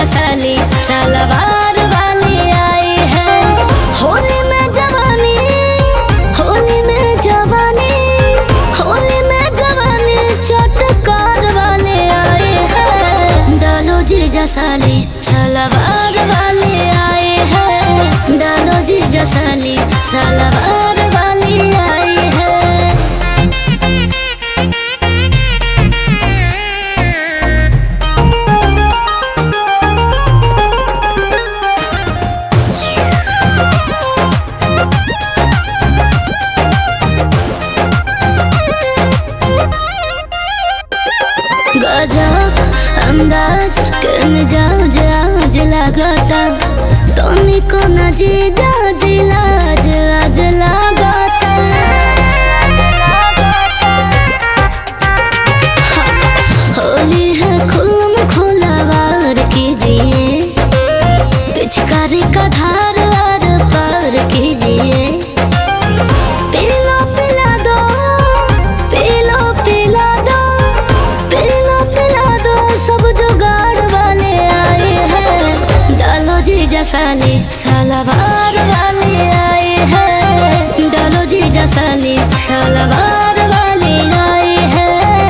जीजा साली सलवार वाली आई है। होली में जवानी, होली में जवानी, होली में जवानी चटकार वाले आए हैं। डालो जीजा साली सलवार वाली आए हैं। डालो जीजा साली सलवार वाली आई है। गजब अंदाज के मिजाज आज लगता तुमी को न जीजा जिलाज आज लगता। होली है खुलम खुलावार कीजिए, पिचकारी का धार आर पार कीजिए। जीजा साली सलवार वाली आई है। डालो जीजा साली सलवार वाली आई है।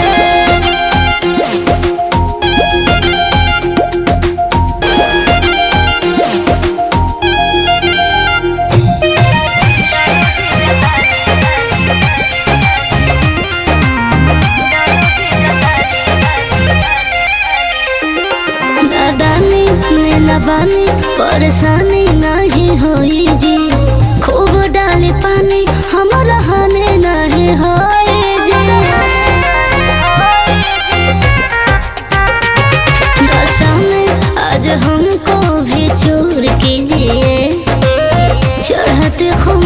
नादानी में न बानी परेशानी नहीं होई जी। खूब डाले पानी हमारा हाने नहीं होई जी। नशा में आज हमको भी चूर कीजिए, चढ़ते खूब